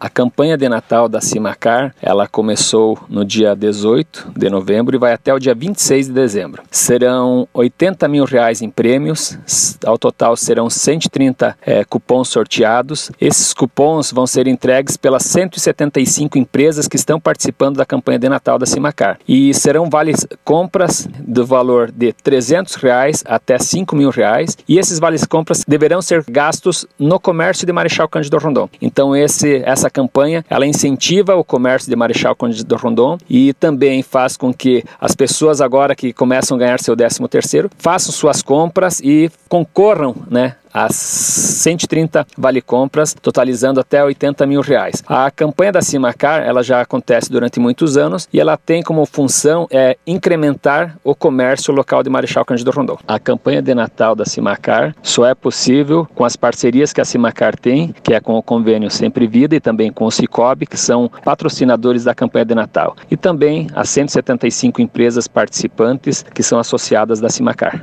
A campanha de Natal da Simacar, ela começou no dia 18 de novembro e vai até o dia 26 de dezembro. Serão R$80 mil em prêmios, ao total serão 130 cupons sorteados. Esses cupons vão ser entregues pelas 175 empresas que estão participando da campanha de Natal da Simacar. E serão vales compras do valor de R$300 até R$5 mil. E esses vales compras deverão ser gastos no comércio de Marechal Cândido Rondon. Então essa campanha, ela incentiva o comércio de Marechal Cândido Rondon e também faz com que as pessoas agora que começam a ganhar seu 13º façam suas compras e concorram, as 130 vale-compras, totalizando até R$80 mil. A campanha da Simacar, ela já acontece durante muitos anos e ela tem como função incrementar o comércio local de Marechal Cândido Rondon. A campanha de Natal da Simacar só é possível com as parcerias que a Simacar tem, que é com o convênio Sempre Vida e também com o Cicobi, que são patrocinadores da campanha de Natal. E também as 175 empresas participantes que são associadas da Simacar.